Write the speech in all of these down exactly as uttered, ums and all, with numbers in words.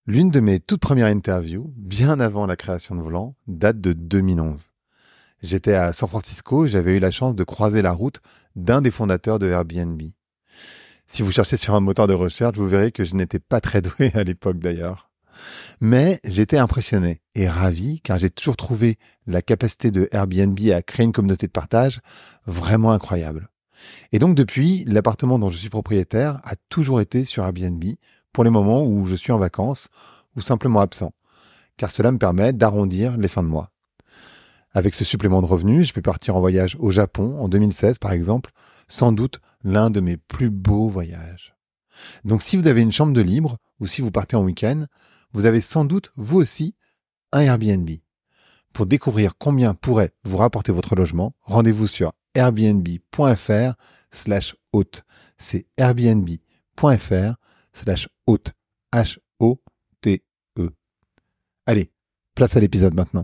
L'une de mes toutes premières interviews, bien avant la création de Volant, date de deux mille onze. J'étais à San Francisco et j'avais eu la chance de croiser la route d'un des fondateurs de Airbnb. Si vous cherchez sur un moteur de recherche, vous verrez que je n'étais pas très doué à l'époque d'ailleurs. Mais j'étais impressionné et ravi car j'ai toujours trouvé la capacité de Airbnb à créer une communauté de partage vraiment incroyable. Et donc depuis, l'appartement dont je suis propriétaire a toujours été sur Airbnb pour les moments où je suis en vacances ou simplement absent, car cela me permet d'arrondir les fins de mois. Avec ce supplément de revenus, je peux partir en voyage au Japon en deux mille seize par exemple, sans doute l'un de mes plus beaux voyages. Donc si vous avez une chambre de libre ou si vous partez en week-end, vous avez sans doute vous aussi un Airbnb. Pour découvrir combien pourrait vous rapporter votre logement, rendez-vous sur airbnb.fr slash hôte. C'est airbnb.fr slash hôte. H O T E. Allez, place à l'épisode maintenant.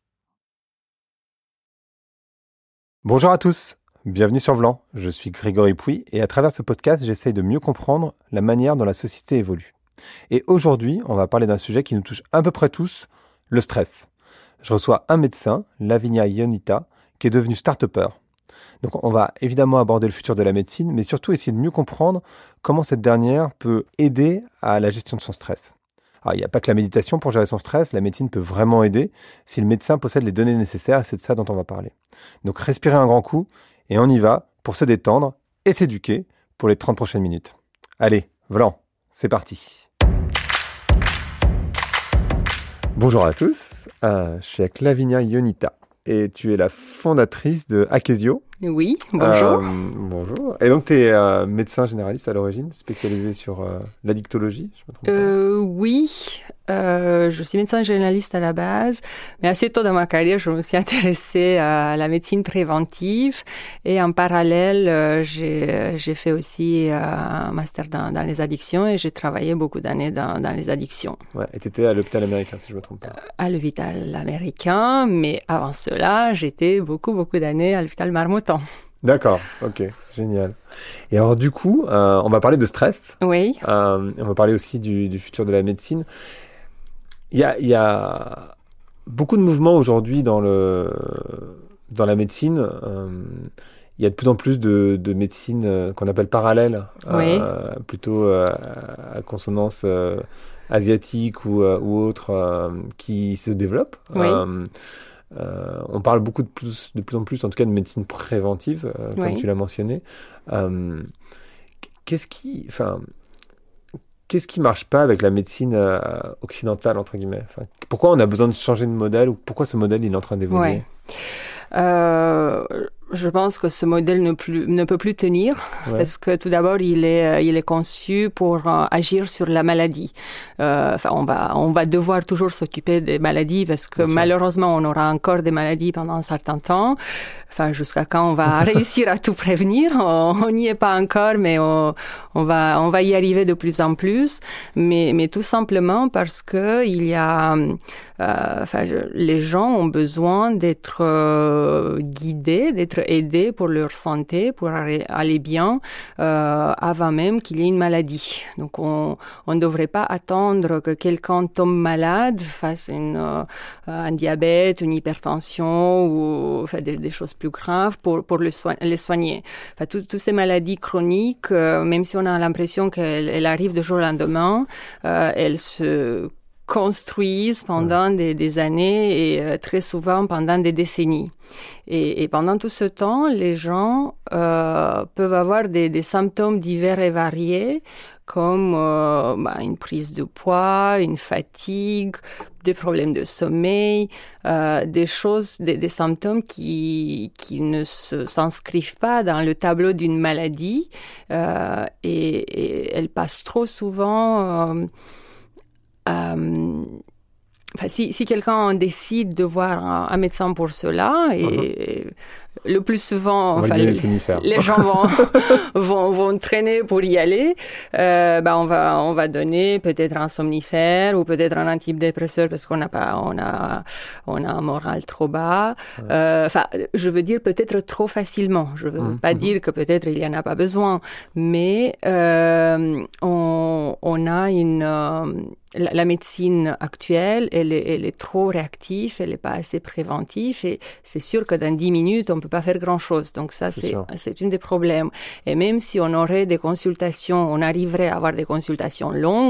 Bonjour à tous, bienvenue sur Vlan. Je suis Grégory Pouy et à travers ce podcast, j'essaye de mieux comprendre la manière dont la société évolue. Et aujourd'hui, on va parler d'un sujet qui nous touche à peu près tous, le stress. Je reçois un médecin, Lavinia Ionita, qui est devenu start-upper. Donc on va évidemment aborder le futur de la médecine, mais surtout essayer de mieux comprendre comment cette dernière peut aider à la gestion de son stress. Alors, il n'y a pas que la méditation pour gérer son stress, la médecine peut vraiment aider si le médecin possède les données nécessaires et c'est de ça dont on va parler. Donc respirez un grand coup et on y va pour se détendre et s'éduquer pour les trente prochaines minutes. Allez, Vlan, c'est parti. Bonjour à tous, euh, je suis avec Lavinia Ionita et tu es la fondatrice de Akesio. Oui, bonjour. Euh, bonjour. Et donc, tu es euh, médecin généraliste à l'origine, spécialisé sur euh, l'addictologie, je me trompe euh, Oui, euh, je suis médecin généraliste à la base, mais assez tôt dans ma carrière, je me suis intéressée à la médecine préventive et en parallèle, euh, j'ai, j'ai fait aussi euh, un master dans, dans les addictions et j'ai travaillé beaucoup d'années dans, dans les addictions. Ouais, et tu étais à l'hôpital américain, si je me trompe pas. Euh, à l'hôpital américain, mais avant cela, j'étais beaucoup, beaucoup d'années à l'hôpital Marmottan. D'accord, ok, génial. Et alors du coup, euh, on va parler de stress. Oui. Euh, on va parler aussi du, du futur de la médecine. Il y a, il y a beaucoup de mouvements aujourd'hui dans, le, dans la médecine. Euh, il y a de plus en plus de, de médecine euh, qu'on appelle parallèle, Oui. euh, plutôt euh, à consonance euh, asiatique ou, euh, ou autre, euh, qui se développent. Oui. Euh, Euh, on parle beaucoup de plus, de plus en plus, en tout cas, de médecine préventive, euh, comme Oui. tu l'as mentionné. Euh, qu'est-ce qui, enfin, qu'est-ce qui marche pas avec la médecine euh, occidentale entre guillemets? Enfin, pourquoi on a besoin de changer de modèle ou pourquoi ce modèle il est en train d'évoluer? Ouais. Euh, je pense que ce modèle ne, plus, ne peut plus tenir Ouais. parce que tout d'abord il est, il est conçu pour euh, agir sur la maladie. Euh, enfin, on va, on va devoir toujours s'occuper des maladies parce que Bien sûr. malheureusement on aura encore des maladies pendant un certain temps. Enfin, jusqu'à quand on va réussir à tout prévenir, on n'y est pas encore, mais on, on va, on va y arriver de plus en plus. Mais, mais tout simplement parce que il y a, euh, enfin, je, les gens ont besoin d'être euh, guidés, d'être aidés pour leur santé, pour aller bien, euh, avant même qu'il y ait une maladie. Donc, on, on ne devrait pas attendre que quelqu'un tombe malade, fasse une, euh, un diabète, une hypertension ou enfin, des, des choses plus graves pour, pour le soin, les soigner. Enfin, toutes ces maladies chroniques, euh, même si on a l'impression qu'elles elles arrivent du jour au lendemain, euh, elles se construisent pendant ouais. des, des années et euh, très souvent pendant des décennies. Et, et pendant tout ce temps, les gens euh, peuvent avoir des, des symptômes divers et variés, comme euh, bah, une prise de poids, une fatigue, des problèmes de sommeil, euh, des choses, des, des symptômes qui qui ne se, s'inscrivent pas dans le tableau d'une maladie euh, et, et elles passent trop souvent. Euh, euh, Enfin, si, si quelqu'un décide de voir un, un médecin pour cela, et uh-huh. le plus souvent, enfin, les, les gens vont, vont, vont traîner pour y aller, euh, bah, on va, on va donner peut-être un somnifère ou peut-être un antidépresseur parce qu'on n'a pas, on a, on a un moral trop bas. Ouais. Euh, enfin, je veux dire peut-être trop facilement. Je veux uh-huh. pas dire que peut-être il y en a pas besoin, mais, euh, on, on a une, euh, la, la médecine actuelle, elle est, elle est trop réactive, elle n'est pas assez préventive et c'est sûr que dans dix minutes, on ne peut pas faire grand-chose. Donc ça, c'est, c'est, c'est un des problèmes. Et même si on aurait des consultations, on arriverait à avoir des consultations longues,